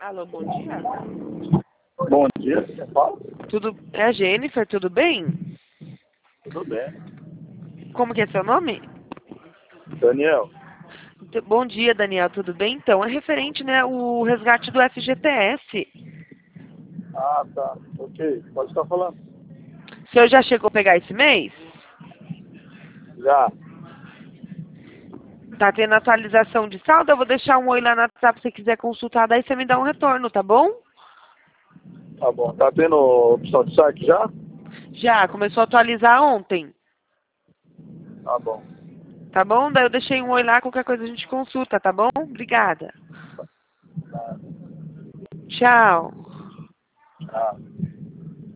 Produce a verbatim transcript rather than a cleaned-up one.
Alô, bom dia. Bom dia, quem fala? Tudo... É a Jennifer, tudo bem? Tudo bem. Como que é seu nome? Daniel. T- Bom dia, Daniel, tudo bem? Então, é referente, né, o resgate do F G T S. Ah, tá. Ok, pode estar falando. O senhor já chegou a pegar esse mês? Já. Tá tendo atualização de saldo? Eu vou deixar um oi lá no WhatsApp se você quiser consultar, daí você me dá um retorno, tá bom? Tá bom. Tá tendo opção de saque já? Já, começou a atualizar ontem. Tá bom. Tá bom? Daí eu deixei um oi lá, qualquer coisa a gente consulta, tá bom? Obrigada. Tá. Tchau. Ah.